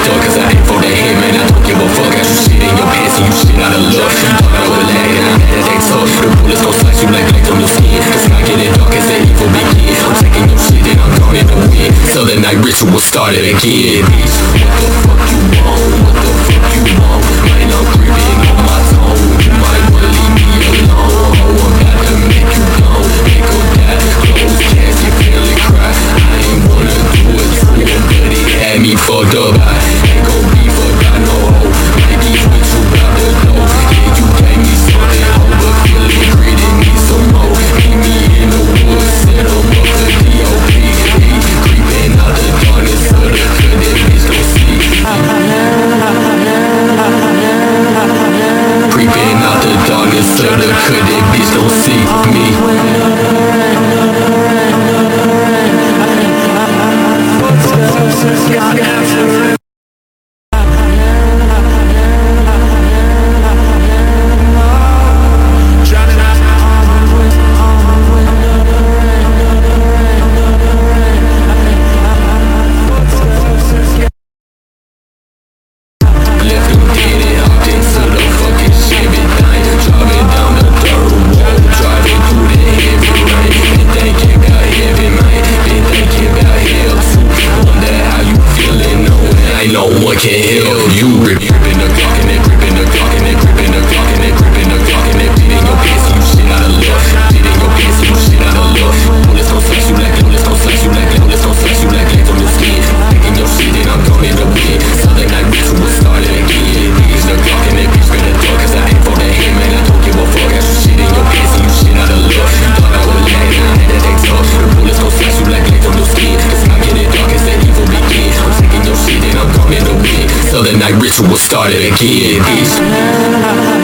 door, cause I ain't for the head, man. I don't give a fuck. Got you shit in your pants and you shit out of luck. Thought I would lag and I had that they tough. The bullets gon' slice you like blades on your skin. It's not getting dark as the evil begin. I'm taking your shit and I'm gone in the wind. So the night ritual started again. Bitch, what the fuck you want? What the fuck you want? Man, I'm creeping on my tone. You might wanna leave me alone. Oh, I'm about to make you gone. Make or die, close casket, feel it cry. I ain't wanna do it to him, but he had me fucked up. I ain't gon' be fucked by no hoe. Maybe what you about to know. Yeah, you gave me something, ho, but feeling greedy, need some more. Meet me in the woods, set up the DOP. Creeping out the darkness of the hood, that bitch don't see. Creeping out the darkness of the hood, that bitch don't see me. No one can help you. Gripping the clock and then gripping the clock and then gripping the clock and then gripping the clock and then beating your pants and you shit out of luck. Beating your pants and you shit out of luck. Bullets gon' slice you like, bullets gon' slice you like, bullets gon' slice you like blades on your skin. Taking your shit and I'm gone in the wind. So the night ritual started again. Beating the clock and then bitch better duck, cause I ain't for the head, man. I don't give a fuck. Got you shit in your pants and you shit out of luck. Thought I would lag and I had that they tough. The bullets gon' slice you like blades on your skin. It's not getting dark as the evil begin. I'm taking your shit and I'm gone in the wind. So the night ritual started again, bitch.